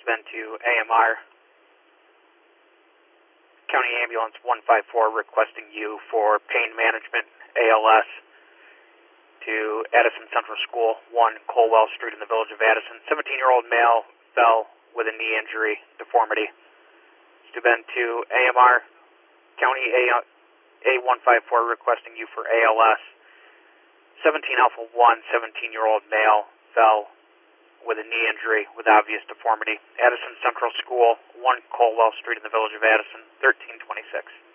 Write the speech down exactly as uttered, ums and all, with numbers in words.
been to A M R County Ambulance one five four requesting you for pain management, A L S, to Addison Central School, one Colwell Street in the village of Addison. seventeen-year-old male fell with a knee injury, deformity. It's been to A M R County A one five four requesting you for A L S. seventeen Alpha one, seventeen-year-old male fell with a knee injury with obvious deformity. Addison Central School, one Colwell Street in the village of Addison, thirteen twenty-six.